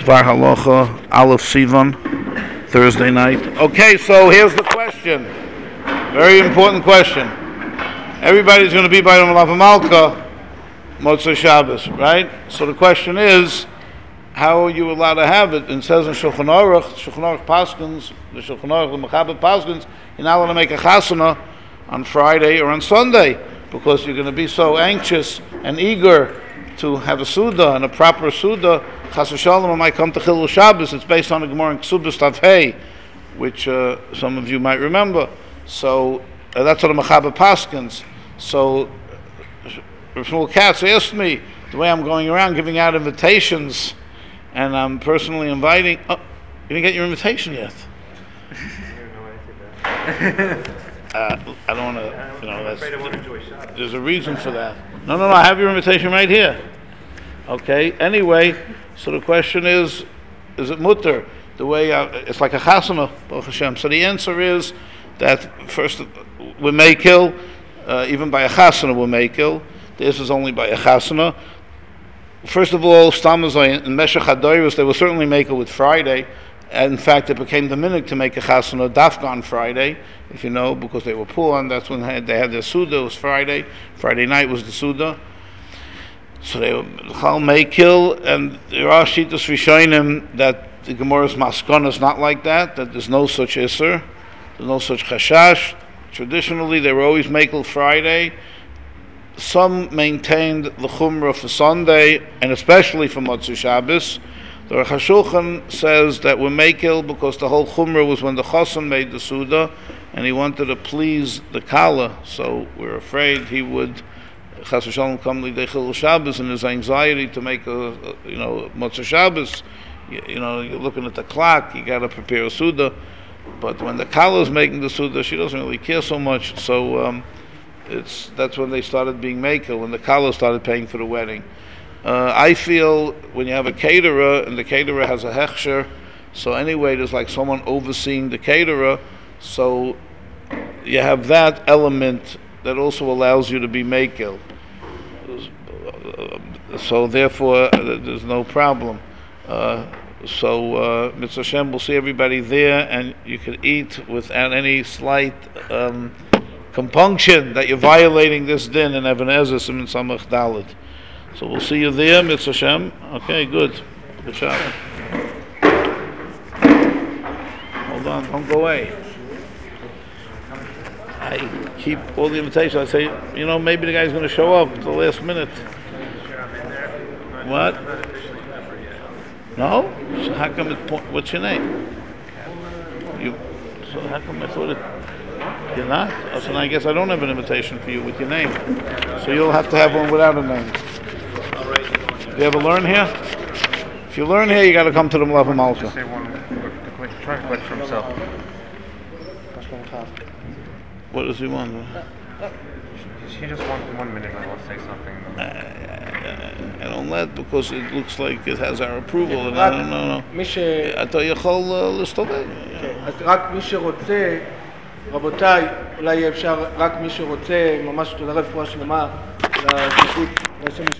Dvar Halacha, Aleph Sivan, Thursday night. Okay, so here's the question. Very important question. Everybody's going to be by the Malav Malka, Motzei Shabbos, right? So the question is, how are you allowed to have it? And it says in Shulchan Aruch Paskins, the Shulchan Aruch, the Mechaber Paskins, you're not allowed to make a chasana on Friday or on Sunday because you're going to be so anxious and eager to have a Suda, and a proper Suda. Chas v'shalom might come to Chilul Shabbos. It's based on a Gemara in Ksubas Tav Hey, which some of you might remember. So that's what the Mechaber Paskins. So Shmuel Katz asked me, the way I'm going around giving out invitations, and I'm personally inviting. Oh, you didn't get your invitation yet. I don't want to. There's a reason for that. No. I have your invitation right here. Okay. Anyway, so the question is it mutter? The way it's like a chasana, Baruch Hashem. So the answer is that first we may kill, even by a chasana we may kill. This is only by a chasana. First of all, Stamazai and Meshach HaDoros, they will certainly make it with Friday. And in fact, it became the minhag to make a chasana dafka on Friday, if you know, because they were poor, and that's when they had their Suda. It was Friday. Friday night was the Suda. So they may kill, and there are Shitas Rishonim that the Gemara's Maskana is not like that there's no such Isser, there's no such Chashash. Traditionally, they were always Mekel Friday. Some maintained the Chumrah for Sunday, and especially for Motzei Shabbos. The Aruch HaShulchan says that we Mekel because the whole Chumrah was when the Chosan made the Suda, and he wanted to please the Kala, so we're afraid he would Chas v'shalom come lidei Chilul Shabbos, and his anxiety to make a Motzei Shabbos. You're looking at the clock, you got to prepare a Suda, but when the Kala is making the Suda, she doesn't really care so much. So that's when they started being Mekel, when the Kala started paying for the wedding. I feel when you have a caterer and the caterer has a hechsher, so anyway, there's like someone overseeing the caterer, so you have that element that also allows you to be mekel. So therefore, there's no problem. So Mitzvah Hashem, we'll see everybody there, and you can eat without any slight compunction that you're violating this din in Even Ezer Siman Samach Dalet. So we'll see you there, Mitzvah Hashem. Okay, good. Good job. Hold on, don't go away. I keep all the invitations. I say, maybe the guy's going to show up at the last minute. What? No? So how come what's your name? So how come I thought you're not? So now I guess I don't have an invitation for you with your name. So you'll have to have one without a name. Do you ever learn here? If you learn here, you got to come to the Malav Malka. Say one, try to collect for himself. What does he want? He just wants 1 minute and I'll say something. I don't let, because it looks like it has our approval, and I don't know. אתה יכול להסתובב. אז רק מי שרוצה, רבותיי, אולי אפשר רק מי שרוצה, ממש תודה רפואה שלמה,